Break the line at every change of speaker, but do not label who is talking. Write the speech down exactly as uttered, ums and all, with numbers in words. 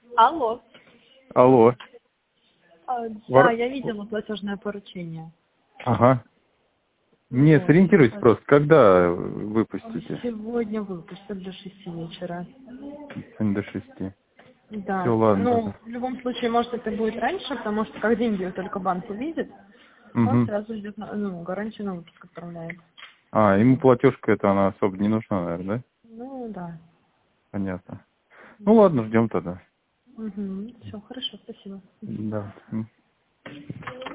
Алло.
Алло.
А, да,
Вор...
я видела платежное поручение.
Ага. Не,
Вот.
сориентируйте просто, когда выпустите?
Сегодня выпустят до шести вечера.
Сегодня до шести.
Да.
Все, ладно.
Ну, в любом случае, может, это будет раньше, потому что как деньги только банк увидит, он
Угу.
сразу идет на, ну, гарантию на выпуск отправляет.
А, ему платежка это она особо не нужна, наверное, да?
Ну, да.
Понятно. Ну ладно, ждем тогда.
Угу. Все, хорошо, спасибо.
Да.